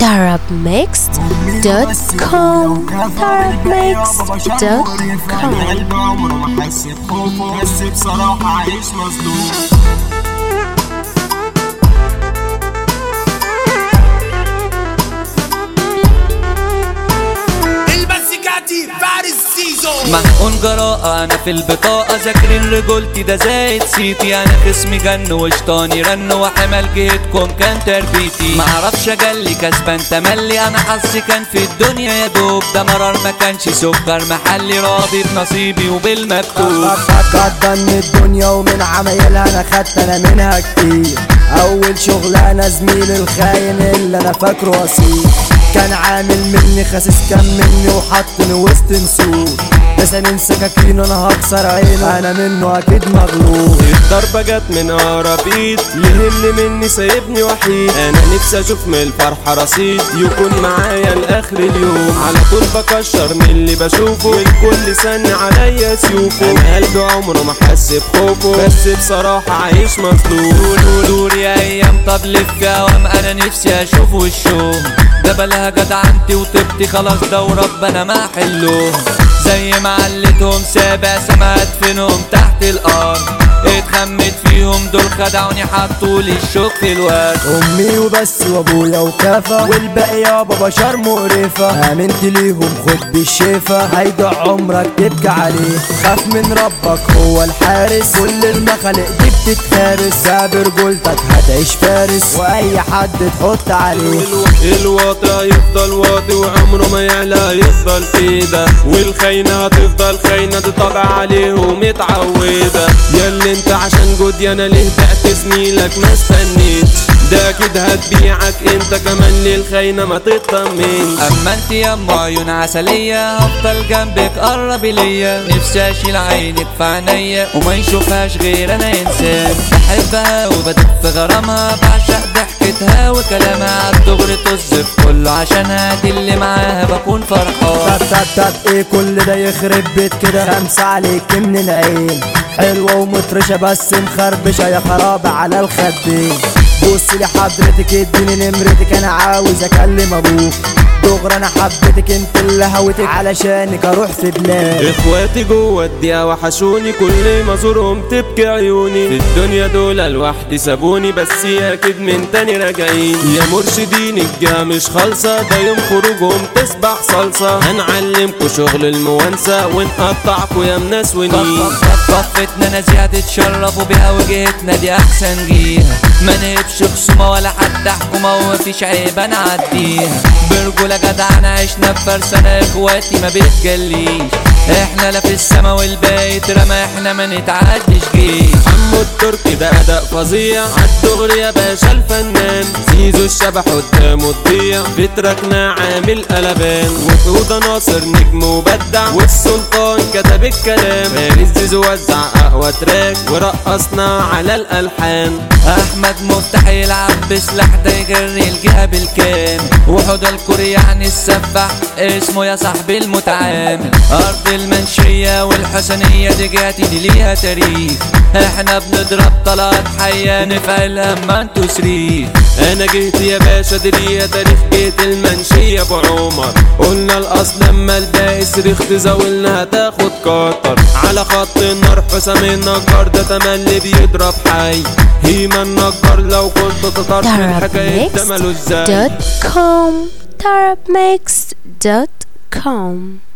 Tarabmixed.com Tarabmixed.com قلبي عمره ما حس بخوفه، بس بصراحة عايش مظلوم. محقون جراءة أنا في البطاقة، ذاكرين رجولتي ده زايد صيتي. أنا خصمي جن وشطاني رن، وحمل جهتكم كان تربيتي. معرفش أجلي كسبان تملي، أنا حظي كان في الدنيا يا دوب ده مرار ما كانش سكر محلي. راضي بنصيبي وبالمكتوب. قدرني الدنيا ومن عمايلها أنا خدت أنا منها كتير. أول شغلانة زميل الخاين اللي أنا فاكره أصيل، كان عامل مني خاسس كان مني وحطني وسط نسور. بس من سكاكين انا هكسر عينه، انا منه اكيد مغلوب. الضربة جت من اقرب ايد، يهل مني سايبني وحيد. انا نفسي اشوف من الفرحة رصيد يكون معايا لاخر اليوم. على طول بكشر من اللي بشوفه، والكل سن عليا سيوفه. انا قلبي عمره ما حس بخوفه، بس بصراحة عايش مظلوم. دور يا ايام طب لف اوام، انا نفسي اشوف وشهم. ده بلاها جدعنتي وطبتي خلاص ده وربنا ما حلهم. زي ما علتهم سابع سما ادفنهم تحت الارض. اتخمت فيهم دول خدعوني حطولي الشوك في الورد. امي وبس وابويا وكافة، والباقي يابا بشر مقرفة. امنت ليهم خد بالشفا، هيضيع عمرك تبكي عليه. خاف من ربك هو الحارس، كل المخالق دي بتتهارس. ساب رجولتك هتعيش فارس، واي حد تحط عليه. الواطي هيفضل واطي وعمره ما يعلى يفضل كده، والخاينة هتفضل خاينة دي طبع عليهم متعودة. ياللي انت عشان جودي انا ليه بعت زميلك ما استنيت، ده اكيد هتبيعك انت كمان للخاينة ما تطمن. اما انت يا ام عيون عسلية هفضل جنبك قربي ليا. نفسي اشيل عينك في عينيا وما يشوفهاش غير انا انسان. بحبها وبدب في غرامها، بعشق ضحكتها وكلامها. عالدغري تصف كله عشانها، دي اللي معاها بكون فرحان. ايه كل ده يخرب بيت كده، خمسة عليك من العين. حلوة ومطرشة بس مخربشة يا خرابة على الخدين. بصي لحضرتك اديني نمرتك، انا عاوز اكلم ابوك. دغري انا حبيتك انت اللي هويتك، علشانك اروح في بلاد. اخواتي جوه الدقيقة وحشوني، كل ما ازورهم تبكي عيوني. في الدنيا دول لوحدي سابوني، بس اكيد من تاني راجعين. يا مرشدين الجهة مش خالصة، ده يوم خروجهم تسبح صلصة. هنعلمكوا شغل الموانسة ونقطعكوا يا مناس ونين. صفتنا نزيهة تتشرفوا بيها، وجهتنا دي احسن جيها. ما نهبش خصومة ولا حتى حكومة، ومفيش عيب نعديها. برجولة جدعنا عشنا بفرسانة، اخواتي ما بيتجليش. احنا لا في السما والباقي اترمى، احنا ما نتعدش جيش. عمو التركي ده اداء فظيع، عالدغري يا باشا الفنان. زيزو الشبح قدامه تضيع، بتركنا عامل قلبان. وحوده ناصر نجم وبدع، والسلطان كتب الكلام. فارس زيزو وزع اقوى تراك، ورقصنا على الالحان. احمد مفتاح يلعب بسلاح ده يجري الجهة بالكامل. وحوده الكوري يعني السفاح، اسمه يا صاحبي المتعامل. ارض المنشية والحسنية دي جهتي دي ليها تاريخ. احنا بنضرب طلقات حية نفعلها اما انتو سريح. انا جيت يا باشا دي ليا تاريخ، جيت المنشية ابو عمر. قلنا الاصل اما الباقي صريخ تزاولنا هتاخد قطر. على خط النار حسام النجار، ده تملي بيضرب حي. هيما النجار لو كنت تطرف من حكاية ده مالوش زي. Tarabmixed.com